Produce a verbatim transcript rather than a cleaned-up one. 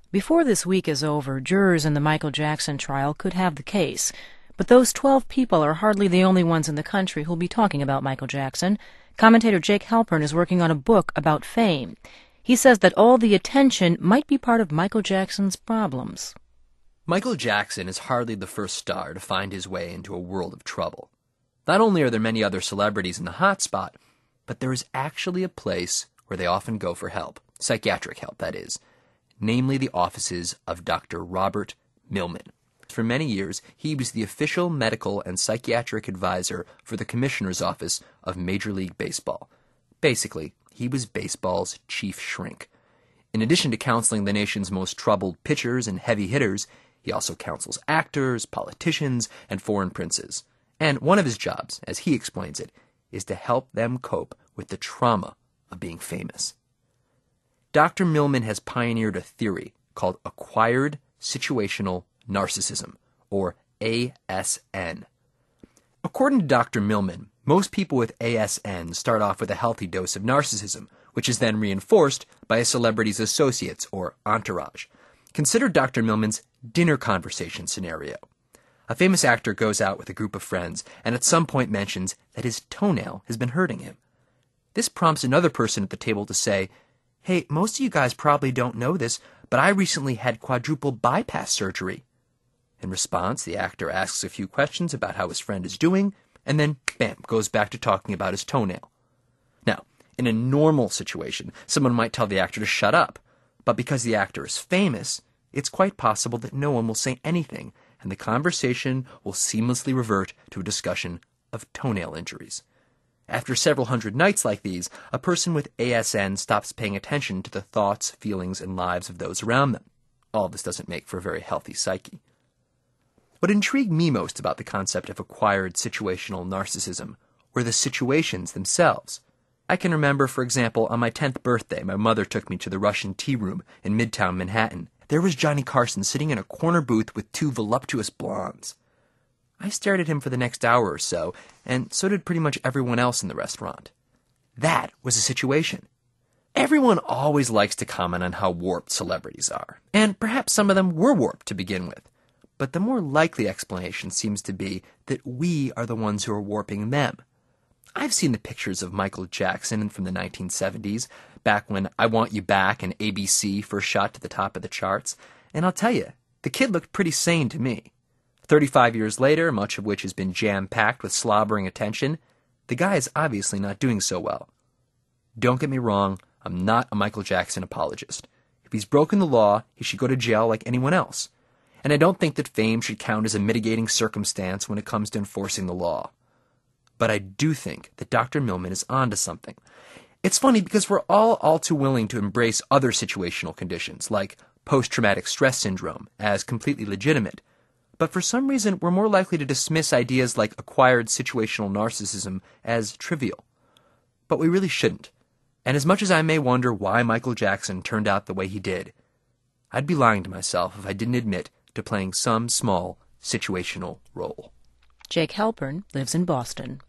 Before this week is over, jurors in the Michael Jackson trial could have the case. But those twelve people are hardly the only ones in the country who'll be talking about Michael Jackson. Commentator Jake Halpern is working on a book about fame. He says that all the attention might be part of Michael Jackson's problems. Michael Jackson is hardly the first star to find his way into a world of trouble. Not only are there many other celebrities in the hot spot, but there is actually a place where they often go for help, psychiatric help, that is, namely the offices of Doctor Robert Millman. For many years, he was the official medical and psychiatric advisor for the Commissioner's Office of Major League Baseball. Basically, he was baseball's chief shrink. In addition to counseling the nation's most troubled pitchers and heavy hitters, he also counsels actors, politicians, and foreign princes. And one of his jobs, as he explains it, is to help them cope with the trauma of being famous. Doctor Millman has pioneered a theory called acquired situational narcissism, or A S N. According to Doctor Millman, most people with A S N start off with a healthy dose of narcissism, which is then reinforced by a celebrity's associates, or entourage. Consider Doctor Millman's dinner conversation scenario. A famous actor goes out with a group of friends and at some point mentions that his toenail has been hurting him. This prompts another person at the table to say, "Hey, most of you guys probably don't know this, but I recently had quadruple bypass surgery." In response, the actor asks a few questions about how his friend is doing, and then, bam, goes back to talking about his toenail. Now, in a normal situation, someone might tell the actor to shut up, but because the actor is famous, it's quite possible that no one will say anything, and the conversation will seamlessly revert to a discussion of toenail injuries. After several hundred nights like these, a person with A S N stops paying attention to the thoughts, feelings, and lives of those around them. All this doesn't make for a very healthy psyche. What intrigued me most about the concept of acquired situational narcissism were the situations themselves. I can remember, for example, on my tenth birthday, my mother took me to the Russian tea room in Midtown Manhattan. There was Johnny Carson sitting in a corner booth with two voluptuous blondes. I stared at him for the next hour or so, and so did pretty much everyone else in the restaurant. That was a situation. Everyone always likes to comment on how warped celebrities are, and perhaps some of them were warped to begin with. But the more likely explanation seems to be that we are the ones who are warping them. I've seen the pictures of Michael Jackson from the nineteen seventies, back when I Want You Back and A B C first shot to the top of the charts, and I'll tell you, the kid looked pretty sane to me. Thirty-five years later, much of which has been jam-packed with slobbering attention, the guy is obviously not doing so well. Don't get me wrong, I'm not a Michael Jackson apologist. If he's broken the law, he should go to jail like anyone else. And I don't think that fame should count as a mitigating circumstance when it comes to enforcing the law. But I do think that Doctor Millman is onto something. It's funny because we're all all too willing to embrace other situational conditions, like post-traumatic stress syndrome, as completely legitimate. But for some reason, we're more likely to dismiss ideas like acquired situational narcissism as trivial. But we really shouldn't. And as much as I may wonder why Michael Jackson turned out the way he did, I'd be lying to myself if I didn't admit to playing some small situational role. Jake Halpern lives in Boston.